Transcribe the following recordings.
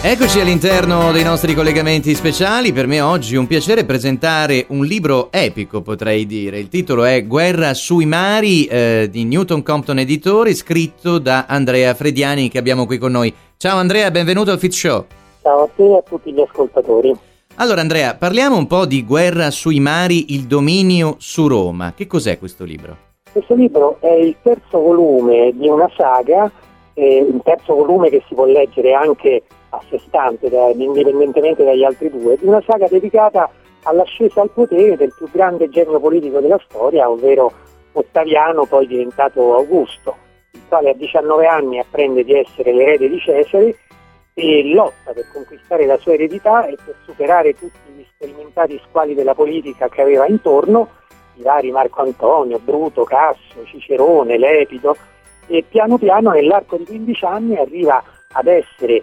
Eccoci all'interno dei nostri collegamenti speciali. Per me oggi è un piacere presentare un libro epico, potrei dire. Il titolo è Guerra sui mari di Newton Compton Editori, scritto da Andrea Frediani, che abbiamo qui con noi. Ciao Andrea, benvenuto al Fit Show. Ciao a te e a tutti gli ascoltatori. Allora Andrea, parliamo un po' di Guerra sui mari, il dominio su Roma. Che cos'è questo libro? Questo libro è il terzo volume di una saga, un terzo volume che si può leggere anche a sé stante, indipendentemente dagli altri due, di una saga dedicata all'ascesa al potere del più grande genio politico della storia, ovvero Ottaviano, poi diventato Augusto, il quale a 19 anni apprende di essere l'erede di Cesare e lotta per conquistare la sua eredità e per superare tutti gli sperimentati squali della politica che aveva intorno, i vari Marco Antonio, Bruto, Cassio, Cicerone, Lepido, e piano piano nell'arco di 15 anni arriva ad essere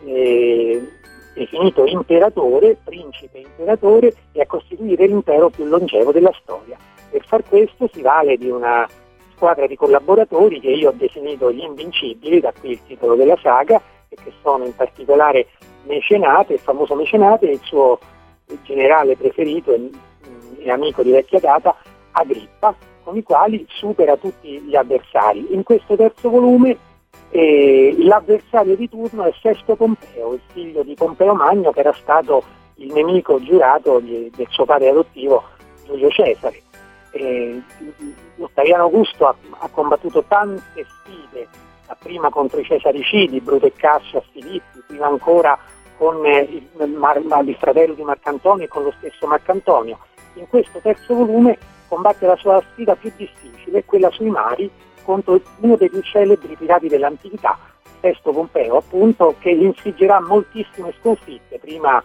definito imperatore, principe imperatore, e a costituire l'impero più longevo della storia. Per far questo si vale di una squadra di collaboratori che io ho definito gli Invincibili, da qui il titolo della saga, e che sono in particolare Mecenate, il famoso Mecenate, e il suo generale preferito e amico di vecchia data, Agrippa, con i quali supera tutti gli avversari. In questo terzo volume l'avversario di turno è Sesto Pompeo, il figlio di Pompeo Magno, che era stato il nemico giurato del suo padre adottivo Giulio Cesare. Ottaviano Augusto ha combattuto tante sfide, prima contro i Cesaricidi, Bruto e Cassio a Filippi, prima ancora con il fratello di Marcantonio e con lo stesso Marcantonio. In questo terzo volume combatte la sua sfida più difficile, quella sui mari, contro uno dei più celebri pirati dell'antichità, Sesto Pompeo, appunto, che gli infliggerà moltissime sconfitte prima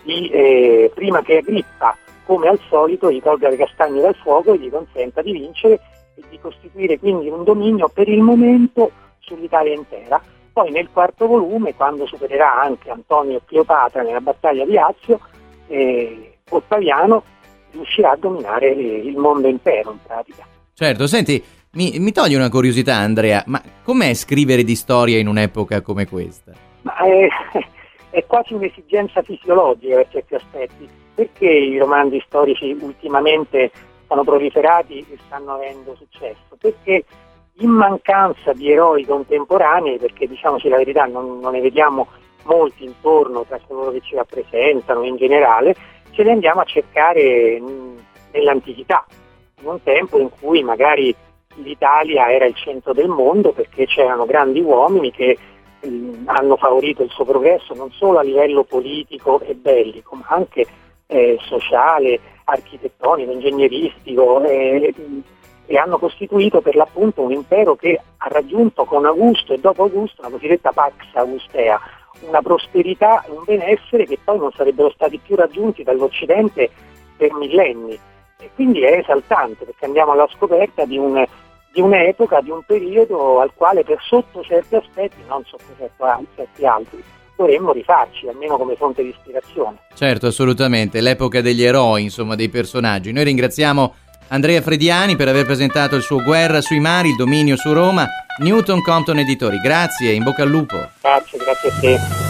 che Agrippa, come al solito, gli tolga le castagne dal fuoco e gli consenta di vincere e di costituire quindi un dominio per il momento sull'Italia intera. Poi nel quarto volume, quando supererà anche Antonio e Cleopatra nella battaglia di Azio, Ottaviano riuscirà a dominare il mondo intero in pratica. Certo, senti, mi toglie una curiosità Andrea, ma com'è scrivere di storia in un'epoca come questa? Ma è quasi un'esigenza fisiologica per certi aspetti, perché i romanzi storici ultimamente sono proliferati e stanno avendo successo, perché in mancanza di eroi contemporanei, perché diciamoci la verità non ne vediamo molti intorno tra coloro che ci rappresentano in generale, ce li andiamo a cercare nell'antichità, in un tempo in cui magari l'Italia era il centro del mondo, perché c'erano grandi uomini che hanno favorito il suo progresso non solo a livello politico e bellico, ma anche sociale, architettonico, ingegneristico, e hanno costituito per l'appunto un impero che ha raggiunto con Augusto e dopo Augusto la cosiddetta Pax Augustea, una prosperità e un benessere che poi non sarebbero stati più raggiunti dall'Occidente per millenni. E quindi è esaltante, perché andiamo alla scoperta di un'epoca, di un periodo al quale per sotto certi aspetti, non sotto certi altri, dovremmo rifarci, almeno come fonte di ispirazione. Certo, assolutamente, l'epoca degli eroi, insomma, dei personaggi. Noi ringraziamo Andrea Frediani per aver presentato il suo Guerra sui mari, il dominio su Roma, Newton Compton Editori. Grazie, in bocca al lupo. Grazie a te.